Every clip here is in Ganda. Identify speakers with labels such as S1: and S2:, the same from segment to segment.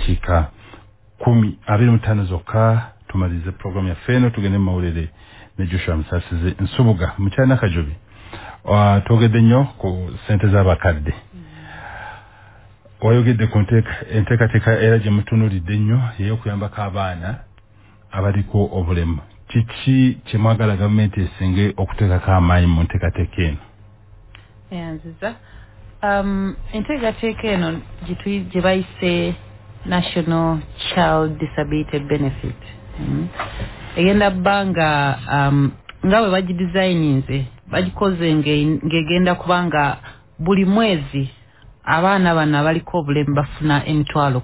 S1: dakiika 25 zokka tumalize program ya feno tugende mawulire ne Joshua Musasize Nsubuga Mukyana Kajobi twogedde nnyo ku ssente z'abakadde wayogedde ku enteekateeka era gye mutunuulidde nnyo ey'okuyambako abaana abaliko obulemu kiki kye mwagala gavumenti esinge okuteekako amaanyi mu nteekateeka eno?
S2: Nziza enteekateeka eno gye bayise National Child Disability Benefit egenda bbanga nga bwe bagidesigninze bagikoze ng'egenda kubanga buli mwezi abaana bano abaliko obulemu bafuna emitwalo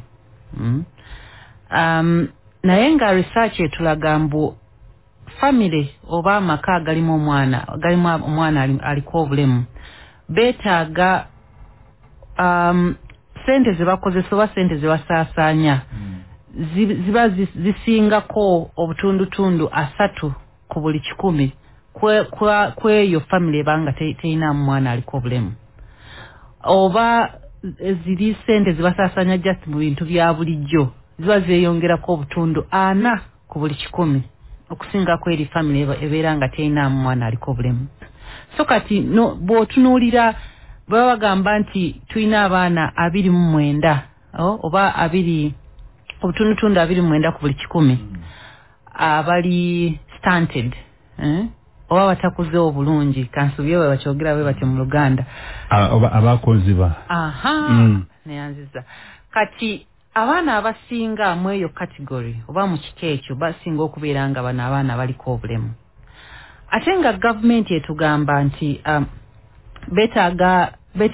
S2: 10. Naye nga research etulaga mbu family oba amaka galimu omwana aliko obulemu beetaaga sente ze bakozesa oba sente ze basaasaanya ziba zisingako obutundutundu 3 ku buli 100 kweyo family ebanga teyinamu mwana aliko obulemu oba ziri sente ze basaasaanya just mu bintu bya bulijjo ziba zeeyongerako obutundu 4 ku buli 100 okusingako eri family ebeera nga teyinamu mwana aliko obulemu. So kati bw'otunuulira baba bagamba nti tulina abaana 29 oba obutundutundu 29 ku buli 100 abali stunted oba batakuze obulungi kansobye bwe bakyogera bwe batyo mu Luganda
S1: oba abakoziba
S2: neyanziza kati abaana abasinga mu eyo category oba mu kika ekyo basinga okubeera nga bano abaana baliko obulemu ate nga gavumenti etugamba nti betaaga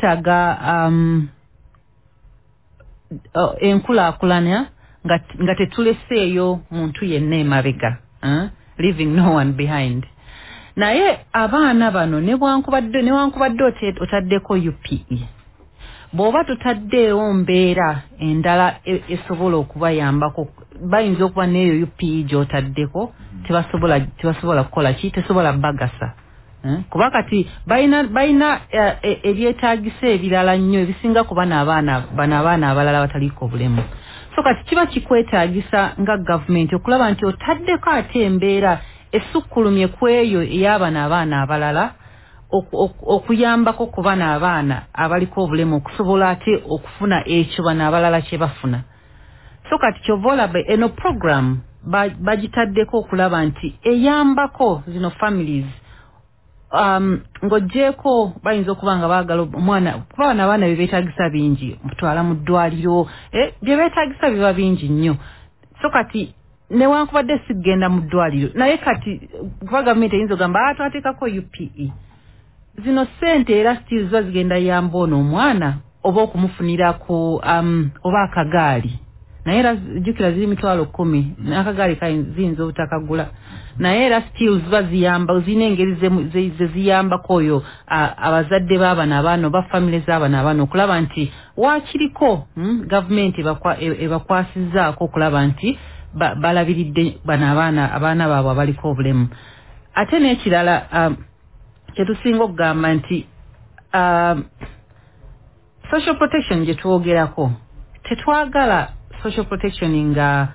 S2: enkulaakulanya nga tetuleseeyo muntu yenna emabega leaving no one behind. Naye abaana bano newankubadde otaddeko UPE bw'oba tutaddeewo mbeera endala esobola okubayambako bayinza okuba n'eyo UPE gy'otaddeko tebasobola kukola ki tesobola bagasa kuba kati bayina ebyetaagisa ebirala nnyo ebisinga ku bano abaana abalala bataliko obulemu. So kati kiba kikwetaagisa nga gavumenti okulaba nti otaddeko ate embeera esukkulumye ku eyo ey'abano abaana abalala okuyambako ku bano abaana abaliko obulemu okusobola ate okufuna ekyo bano abalala kye bafuna. So kati kyova olaba eno program bagitaddeko okulaba nti eyambako zino families ng'oggyeko bayinza okuba nga baagala omwana kuba bano abaana bye beetaagisa bingi mutwala mu ddwaliro bye beetaagisa biba bingi nnyo. So kati newankubadde sigenda mu ddwaliro naye kati kuba gavumenti eyinza ogamba twateekako UPE zino sente era still ziba zigenda yamba ono omwana oba okumufunirako oba akagaali naye era jjukira ziri mitwalo 10 n'akagaali kayinza obutakagula naye era still ziba ziyamba zina engeri ze ziyambako oyo abazadde b'abana abaana oba family z'abana abaana okulaba nti waakiriko gavumenti ebakwasizzaako okulaba nti balabiridde bano abaana baabwe abaliko obulemu. Ate n'ekirala kyetusinga okugamba nti social protection gye twogerako tetwagala social protection nga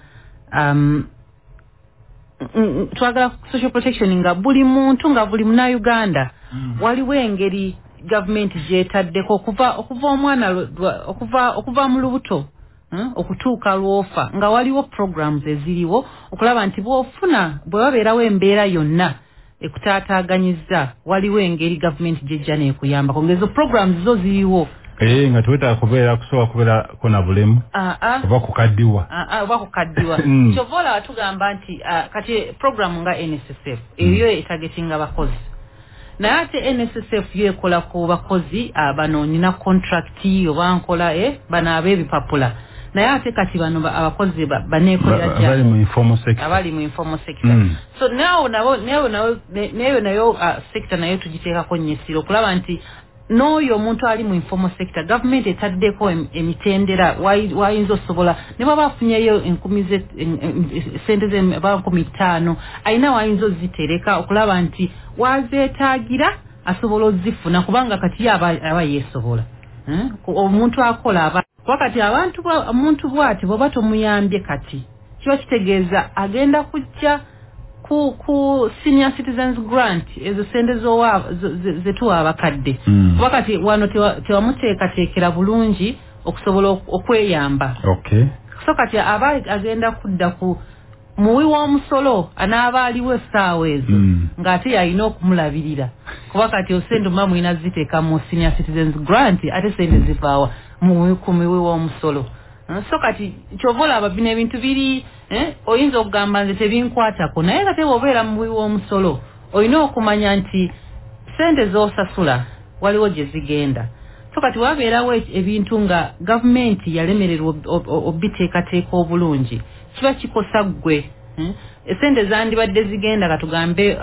S2: twagala social protection nga buli muntu nga buli Munnayuganda waliwo engeri gavumenti gyetaddeko okuva omwana okuva mu lubuto okutuuka lwofa nga waliwo programs eziriwo okulaba nti bw'ofuna bwe babeerawo embeera yonna ekutaataaganyizza waliwo engeri gavumenti gy'ejja n'ekuyambako ngezo programs zo ziriwo
S1: nga tuwetaaga kusobola kubeerako na bulemu oba kukaddiwa
S2: kyova olaba tugamba nti kati programu nga NSSF eyo etagatinga bakozi naye ate NSSF yo ekola ku bakozi bano nina contract oba nkola bano ab'ebipapula naye ate kati bano abakozi baneekolera
S1: abali mu
S2: informal sector so nayo sector nayo tugiteekako nnyo essira okulaba nti n'oyo omuntu ali mu informal sector gavumenti etaddeko emitendera wayinza osobola ne baba afunyeyo sente ze 5,000 ayina wayinza ozitereka okulaba nti wazeetaagira asobola ozifuna kubanga kati aba yeesobola omuntu akola aba wakati abantu omuntu bwati bwoba tomuyambye kati kiba kitegeeza agenda kujja ku senior citizens grant ezo sente zetuwa abakadde wakati wano tewamuteekateekera bulungi okusobola okweyamba so kati aba agenda kudda ku muwi w'omusolo anaaba aliwo essaawa ezo ng'ate yalina okumulabirira kuba kati osente muba mulina ziteeka mu senior citizens grant ate sente zivaawa ku muwi w'omusolo so kati kyova olaba bino ebintu biri oyinza okugamba nze tebinkwatako naye kate bw'obeera mu muwi w'omusolo olina okumanya nti sente z'osasula waliwo gye zigenda so kati wabeerawo ebintu nga gavumenti yalemererwa obiteekateeka obulungi kiba kikosa ggwe esente zandibadde zigenda katugambe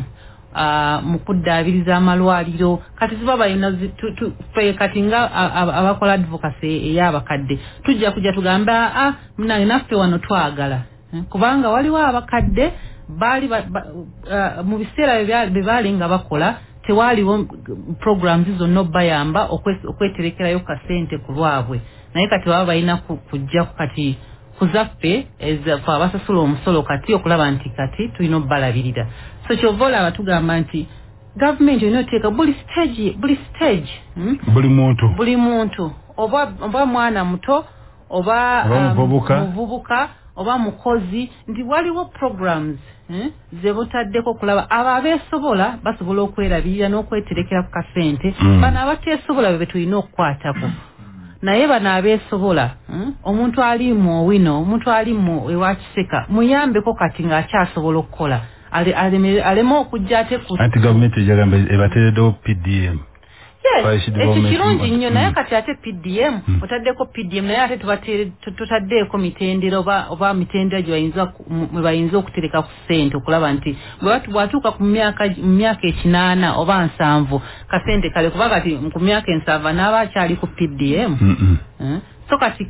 S2: mu kuddaabiriza amalwaliro kati ziba balina kati nga abakola advocacy ey'abakadde tujja kujja tugambe munange naffe wano twagala kubanga waliwo abakadde baali mu biseera bye baali nga bakola tewaliwo programs zonna bayamba okweterekerayo kasente ku lwabwe naye kati baba balina kujja kati kuzaffe ezafe abasasula omusolo kati okulaba nti kati tulina obbalabirira so kyova olaba tugamba nti gavumenti olina oteeka buli stage buli muntu oba mwana muto oba muvubuka oba mukozi nti waliwo programs ze butaddeko okulaba abo abeesobola basobola okwerabirira n'okweterekera ku kasente bano abateesobola be tulina okukwatako naye bano abeesobola omuntu ali mu owino omuntu ali mu ewakiseka muyambeko kati ng'akyasobola okukola aleme okujja ate
S1: anti gavumenti ejagamba ebateereddewo PDM
S2: ekyo kirungi nnyo naye kati ate PDM otaddeko PDM naye ate tutaddeeko mitendera oba mitendera gye bayinza okutereka ku ssente okulaba nti bwatuuka ku myaka 8 oba 7 kasente kale kuba kati ku myaka 7 n'aba akyali ku PDM so kati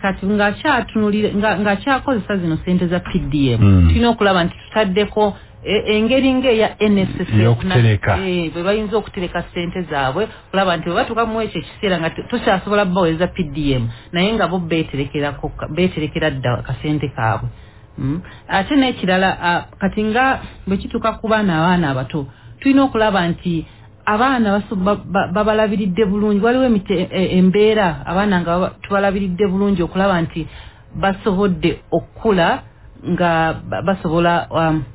S2: ng'akyakozesa zino sente za PDM tulina okulaba nti tutaddeko engeri ng'eya NSS bwe bayinza okutereka ssente zaabwe kulaba nti bwe batuuka mu ekyo ekiseera nga tukyasobola baweza PDM naye nga bo beeterekera dda kasente kaabwe ate n'ekirala kati nga bwe kituuka ku abaana abato tulina okulaba nti abaana babalabiridde bulungi waliwo embeera abaana nga tubalabiridde bulungi okulaba nti basobodde okukula nga basobola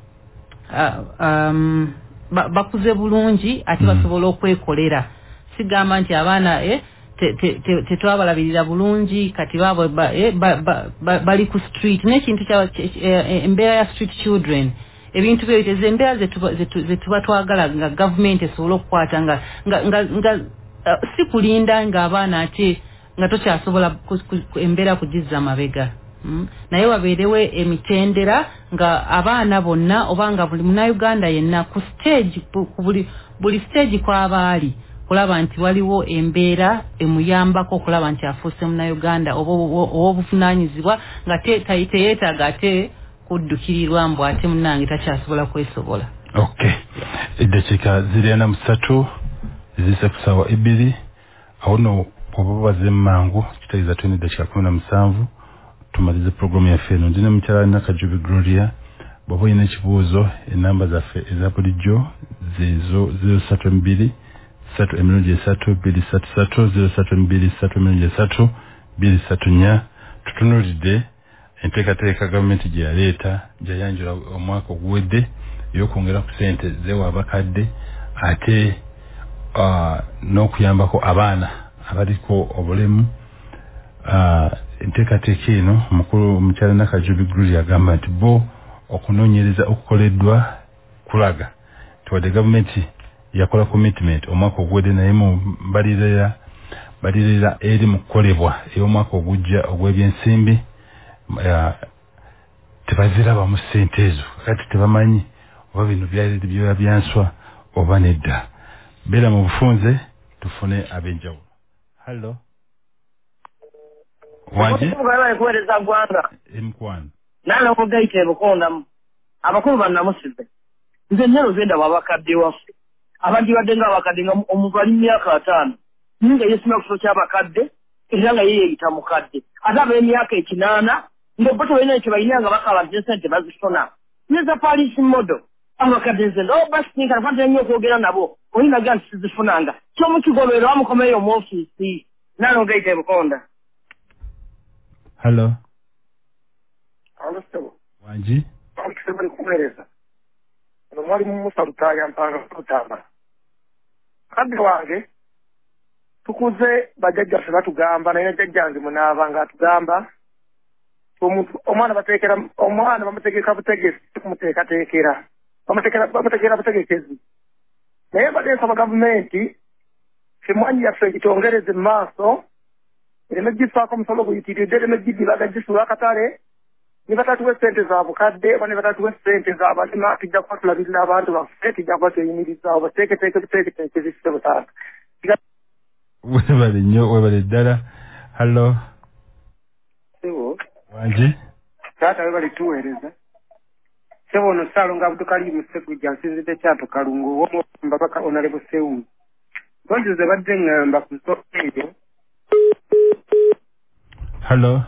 S2: bakuze bulungi ate basobola okwekolera sigamba nti abaana tetwabalabirira bulungi kati baabwe bali ku street n'ekintu embeera ya street children ebintu byeteze embeera zetuba twagala nga gavumenti esobola okukwata nga si kulinda ng'abaana ate nga tokyasobola embeera kugizza mabega naye wabeerewo emitendera nga abaana bonna oba nga buli munnayuganda yenna ku stage buli stage kw'abaali kulaba nti waliwo embeera emuyambako okulaba nti afuuse munnayuganda obuvunaanyizibwa nga teyeetaaga ate kuddukirirwa mbu ate munnange takyasobola kwesobola
S1: eddakiika 43 ziyise ku ssaawa 2 awo no bwoba baze mangu kitegeeza tulina eddakiika 17 tumalize programu yaffe eno ndina mukyala Nakajubi Gloria bw'oba olina ekibuuzo enamba zaffe eza bulijjo zeezo 032 3 233 032 tutunuulidde enteekateeka gavumenti gye yaleeta gyayanjula omwaka oguwedde ey'okwongera ku ssente zeewa abakadde ate n'okuyambako abaana abaliko obulemu enteekateeka eno omukulu omukyala Nakajubi Gloria agamba nti bo okunoonyereza okukoleddwa kulaga tiwadde gavumenti yakola commitment omwaka oguwedde naye mu balirira eri mu kukolebwa ey'omwaka ogujja ogw'ebyensimbi tebaziraba mu ssente ezo kati tebamanyi oba bino byoya byanswa oba nedda beera mu bufunze tufune ab'enjawulo hallo wanje
S3: kuweereza ggwanga
S1: emukwano
S3: naye omugaite ebukondamu abakulu bannamusize nze nnyo zenda wabakadde waffe abandibadde nga abakadde nga omuntu ali myaka 5 ninga yesima ku kifo ky'abakadde era nga ye yitamukadde ate ab'emyaka ekinana ng'obbo tebalina ekyo balina nga bakabadde sente bazifuna neza police model abakadde nze basinkana kwatera nnyo okwogera nabo olinaga nti sizifunanga kyomukigobero bamukomeyo mu ofiisi nalongaite Bukonda.
S1: Hello.
S4: Alostebo.
S1: Wanji?
S4: Bali kumereza. Ono mwali mumusa lutaya mpanga kutamba. Kadde wange tukuze bajjajjaffe batugamba naye jjajjange munaaba nga atugamba omuntu omwana bamutegeka butegesi kumuteekateekera bamuteekera butegekezi naye badde nsaba gavumenti kimwanyi yaffe gitongereze mu maaso ereme gifaako omusolo guyitiridde ereme gidibaga gisula akatale ne batatuwa ssente za bukadde oba ne batatuwa ssente za balima tujja kuba tulabirira abantu baffe tujja kuba tweyimirizaawo bateeketeeke zifise butaata
S1: webale nnyo webale ddala. Hallo.
S4: Sebo
S1: Wanji?
S4: taata webale tuweereza sebo ono Ssaalongo Abdulkalimu Ssekujja nsinzidde Kyato Kalungu mbabaka Honorable Sewungu bonzize badde ngamba ku nsonga eyo.
S1: Hallo.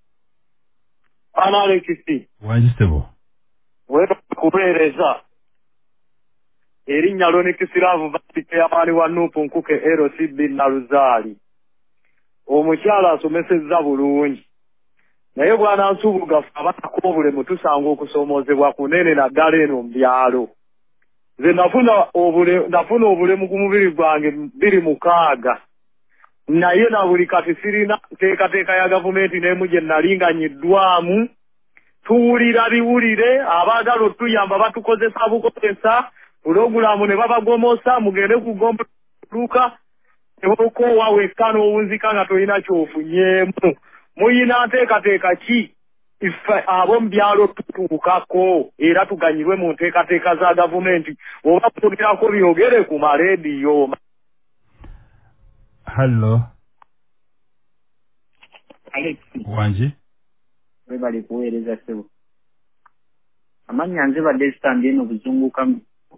S3: Alexis
S1: Wanji sebo.
S3: weba kubeereza erinnya Lonikisiravu Vatike amaani wa Nuupu Nkuke LCB Naluzaali omukyala asomesezza bulungi naye bwana Nsubuga abatako obulemu tusanga okusoomozebwa kunene naddala eno mu byalo. Nze nafuna obulemu ku mubiri gwange 26 naye na buli kati sirina nteekateeka ya gavumenti n'emu gye nalinganyiddwamu tuwulira biwulire abaagala otuyamba batukozesa bukozesa pulogulaamu ne babagomosa mugende kugomba luka ebokoowa wekka n'owunzika nga tolina kyofunyeemu muyina nteekateeka ki ife abo mu byalo tutuukako era tuganyirwe mu nteekateeka za gavumenti oba kugerako byogere ku marediyo.
S1: Hallo.
S3: Alex
S1: Wanji?
S3: webali kuweereza sebo amannya nze badde sitambi eno buzungukamu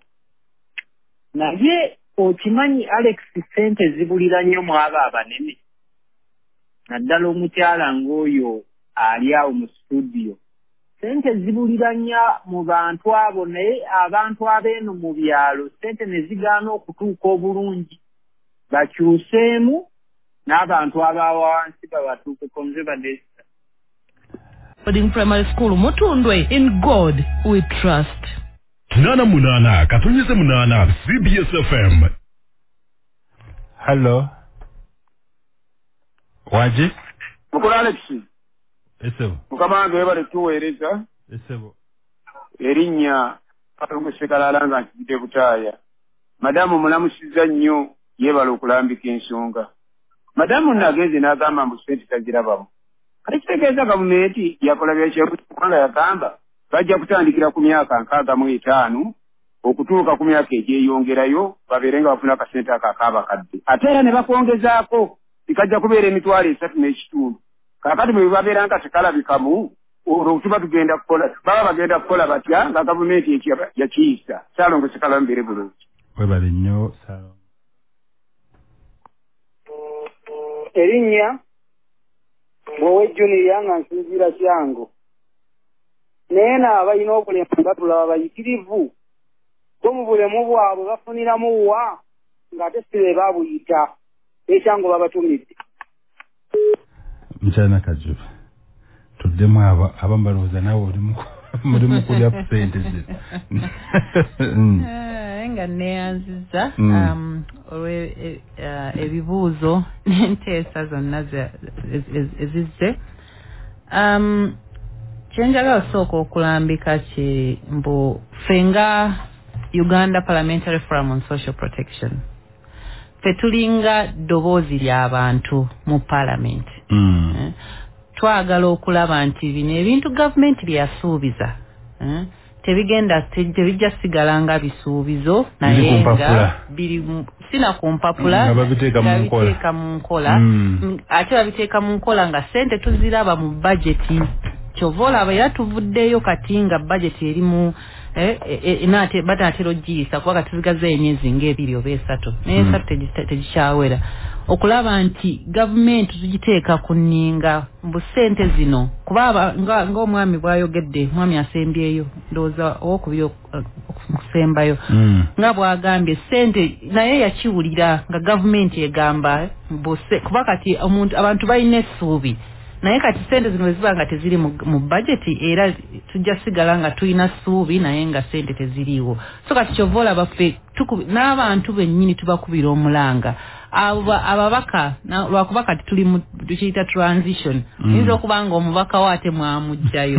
S3: naye okimanyi Alex ssente zibulira nnyo mu abo abanene naddala omukyala ng'oyo ali awo mu studio ssente zibulira nnyo mu bantu abo naye abantu abeeno mu byalo ssente ne zigaana okutuuka obulungi bakyuseemu n'abantu abawansi babatuukeko nze badde
S2: Boarding Primary School Mutundwe. In God we trust.
S5: 8 katonyeze 8 CBS FM.
S1: Hello. Wanji?
S4: Mukulu Alex
S1: Esebo.
S4: mukamange webale tuweereza
S1: Esebo.
S4: erinnya Kalungu Ssekalala nga nkidde Butaaya. Madamu mulamusizza nnyo yeebala okulambika ensonga. Madamu nagenze n'agamba mbu ssente tagirabamu. Kati kitegeeza gavumenti yakola byakyekulanga yagamba bajja kutandikira ku myaka 65 okutuuka ku myaka egyeyongerayo babeere nga bafuna akasente akakabakadde. Ate era ne bakwongezaako tikajja kubeera emitwalo 3.5. Kaakati bwe babeera nga tekalabikamu olwo tuba tugenda kukola baba bagenda kukola batya nga gavumenti yakiyisa. Ssaalongo Ssekalala mbeere bulungi.
S1: Webale nnyo Ssaalongo.
S6: Erinnya Mwowe Junior nga nsinzira Kyango. Naye n'abalina obulemu batulaba bayitirivu. Bo mu bulemu bwabwe bafuniramu wa ng'ate si be babuyita. Ekyango babatumidde.
S1: Mchana Kajubi. Tuddemu abamu balowooza naawe muri mu kulya ssente ze.
S2: Nga neyanziza ebibuuzo n'enteesa zonna ezizze. Kyenjagala osooka okulambika ki mbu fenga Uganda Parliamentary Forum on Social Protection. Fe tulinga ddoboozi ly'abantu mu Parliament. Twagala okulaba nti bino ebintu gavumenti byasuubiza. Tebijja sigala nga bisuubizo naye nga biri sina ku mpapula babiteeka mu nkola ate babiteeka mu nkola nga ssente tuziraba mu budgeti kyova olaba era tuvuddeyo kati nga budgeti erimu bataatera ogiyisa kuba kati tuzigaza emyezi ng'ebiri oba 3 naye 3 tegikyawera okulaba nti government tugiteeka ku nninga mbu ssente zino kuba ng'omwami bw'ayogedde mwami asembyeyo ndowooza owokubiri okusembayo nga bw'agambye ssente naye yakiwulira nga gavumenti egamba kuba kati abantu balina essuubi naye kati ssente zino weziba nga teziri mu budgeti era tujja sigala nga tulina ssuubi naye nga ssente teziriiwo so kati kyova olaba ffe n'abantu bennyini tubakubira omulanga ababaka lwakuba kati tuli mu tukiyita transition yinza okuba nga omubaka wo ate mwamugjayo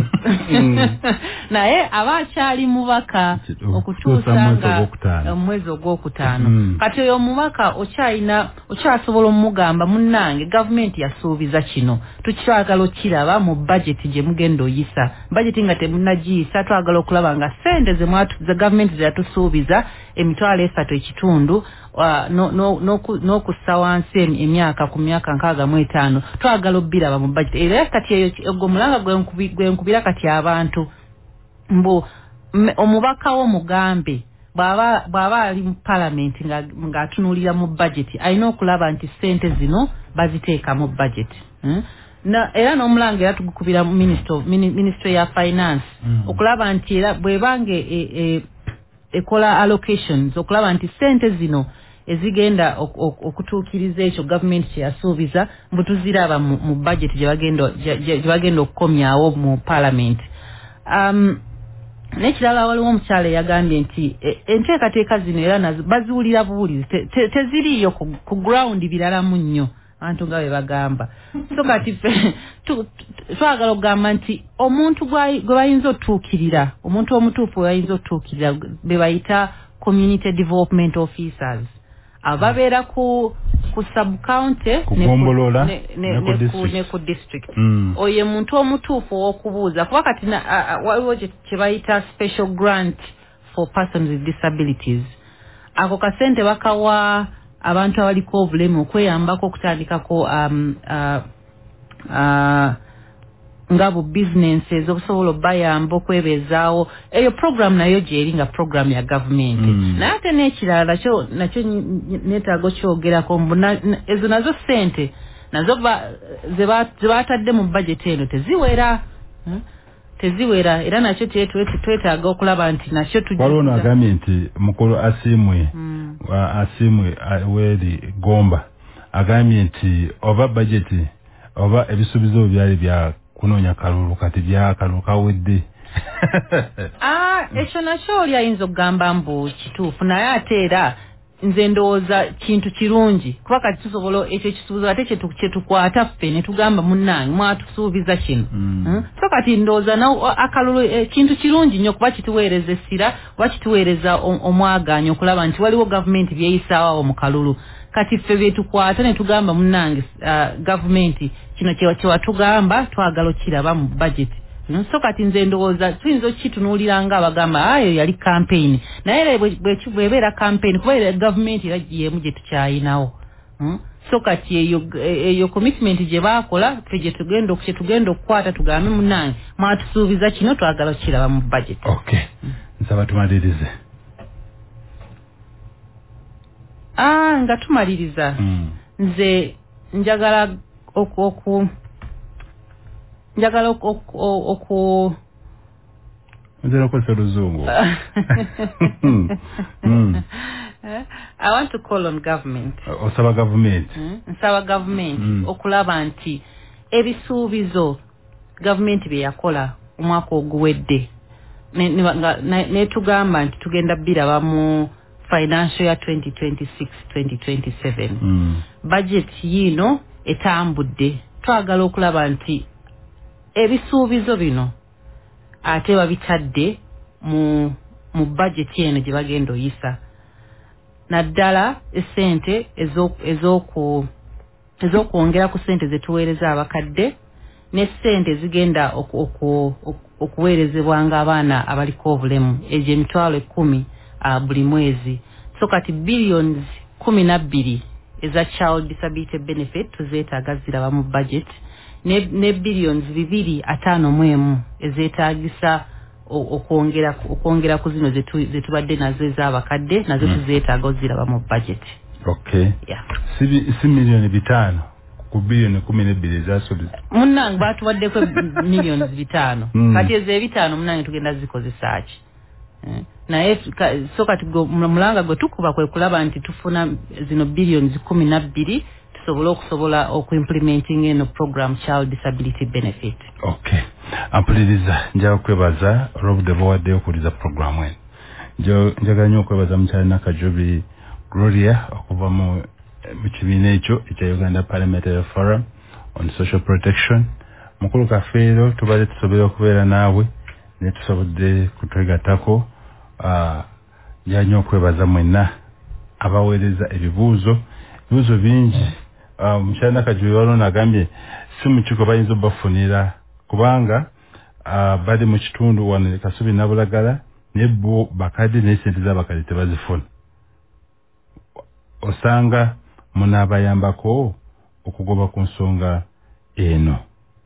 S2: naye aba akyali mubaka okutuusa nga omwezi ogwokutaano kati oyo omubaka okyasobola omugamba munnange gavumenti yasuubiza kino tukitwagala okiraba mu budgeti gye mugenda oyisa budgeti nga temunagiyisa twagala okulaba nga ssente ze gavumenti zeyatusuubiza emitwalo 3.5 n'okussa wansi emyaka ku myaka 65 twagala obbiraba mu budget era kati eyo omulanga gwenkubira kati abantu mbu omubaka w'omugambe bw'aba ali mu parliament ng'atunuulira mu budget alina okulaba nti ssente zino baziteeka mu budget era n'omulanga era tugukubira mu ministry ya finance okulaba nti era bw'ebanga ekola allocations okulaba nti ssente zino ezigenda okutuukiriza ekyo gavumenti kyeyasuubiza mbu tuziraba mu budget gye bagenda okukomyawo mu parliament. N'ekirala waliwo omukyala eyagambye nti enteekateeka zino era nazo baziwulira buwulizi teziriiyo ku ground biralamu nnyo abantu nga bwe bagamba so kati twagala okugamba nti omuntu gwe bayinza otuukirira omuntu omutuufu we bayinza otuukirira be bayita community development officers ababeera ku sub-county ne ku district oyo muntu omutuufu ow'okubuuza kuba kati waliwo kye bayita special grant for persons with disabilities ako kasente bakawa abantu abaliko obulemu okweyambako okutandikako nga bu businesses obusobola bayamba okwebeezaawo eyo program nayo gyeri nga program ya gavumenti naye ate n'ekirala nakyo neetaaga okyogerako ezo nazo ssente nazo ze baatadde mu budget eno teziwera era nakyo twetaaga okulaba nti nakyo
S1: waliwo n'agambye nti mukulu asiimwe weri Gomba agambye nti oba budget oba ebisuubizo byali bya kunoonya kalulu kati bya kalulu kawedde
S2: ekyo nakyo oli ayinza okugamba mbu kituufu naye ate era nze ndowooza kintu kirungi kuba kati tusobola ekyo ekisuubizo ate kyetukwata ffe ne tugamba munnange mwatusuubiza kino so kati ndowooza akalulu kintu kirungi nnyo kuba kituweereza essira kuba kituweereza omwagaanya okulaba nti waliwo gavumenti byeyisaawo mu kalulu kati ffe byetukwata ne tugamba munnange gavumenti kino kyewatugamba twagala okiraba mu budget so kati nze ndowooza tuyinza okitunuulira nga abagamba ayo yali campaign naye era bwebeera campaign kuba era gavumenti era yemu gye tukyayinawo so kati eyo commitment gye baakola ffe kyetugenda okukwata tugambe munnange mwatusuubiza kino twagala okiraba mu budget.
S1: Okay, nsaba tumalirize.
S2: Nga tumaliriza nze njagala I want to call on government.
S1: Osaba government.
S2: Nsaba government okulaba nti ebisuubizo government bye yakola omwaka oguwedde ne tugamba nti tugenda biraba mu financial year 2026-2027 budget yino etambudde twagala okulaba nti ebisuubizo bino ate babitadde mu budget eno gye bagenda oyisa naddala essente ez'okwongera ku ssente zetuweereza abakadde n'essente zigenda okuweerezebwanga abaana abaliko obulemu egyo emitwalo 10 buli mwezi so kati billions 12 eza child disability benefit tuzeetaaga ziraba mu budget ne billions 2.51 ezeetaagisa okwongera ku zino zetubadde nazo ez'abakadde nazo tuzeetaaga oziraba mu budget.
S1: Okay.
S2: Yeah.
S1: Si milioni 5 ku bilioni 12 zasobiza.
S2: Munange batuwadde ko millions 5. Kati eze 5 munange tugenda zikozesa ki. Naye so kati mulanga gwe tukuba kwe kulaba nti tufuna zino billions 12 tusobola okuimplementing eno program child disability benefit.
S1: Okay. Ampuliriza nja kwebaza Rob Debowadde okuliza program eno. Njaga nnyo okwebaza mukyalina Kajobi Gloria okuva mu kibiina ekyo ekya Uganda Parliamentary Forum on Social Protection. Mukulu kafeero tubale tusobole okubeera naawe ne tusobodde kutwegatako. Nja nnyo okwebaza mwenna abaweereza ebibuuzo bingi. Mukyalina Kajobi waliwo nagambye si mu kiko bayinza obafunira kubanga bali mu kitundu wano Kasubi Nabulagala nebo bakadde n'esente z'abakadde tebazifuna. Osanga munabayambako okugoba ku nsonga eno.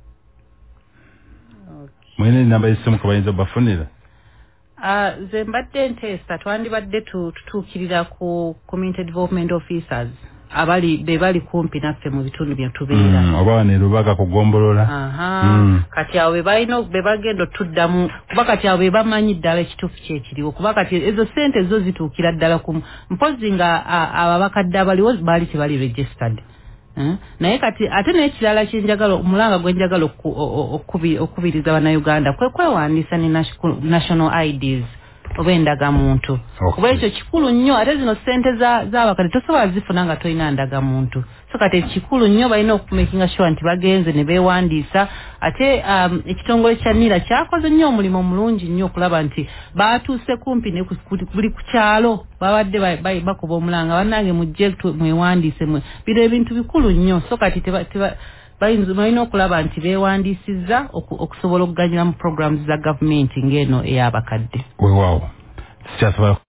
S1: Mwene namba y'essimu kwe bayinza obafunira?
S2: Ze mbadde nteesa twandibadde tutuukirira ku community development officers bali kumpi naffe mu bitundu bye tubeera.
S1: Oba ne Lubaga kugombolola.
S2: Kati awo be bagenda tuddamu kuba kati awo be bamanyi ddala ekituufu kyekiriwo kuba kati ezo sente zo zituukira ddala ku mpozi nga ababakadde abaliwo baali tebali registered. Naye kati ate n'ekirala kyenjagala omulanga gwe njagala okubiriza bannayuganda kwewandiisa ne national IDs oba endagamuntu. Kuba ekyo kikulu nnyo ate zino ssente z'abakadde tosobola zifuna nga tolina ndagamuntu. So kati ekikulu nnyo balina okumakinga sure nti bagenze ne beewandiisa ate ekitongole kya NIRA kyakoze nnyo omulimu mulungi nnyo okulaba nti baatuuse kumpi ne buli ku kyalo babadde bakuba omulanga bannange mujje mwewandiise bino ebintu bikulu nnyo. So kati balina okulaba nti beewandiisizza okusobola okuganyula mu programs za gavumenti ng'eno ey'abakadde.
S1: Weewaawo.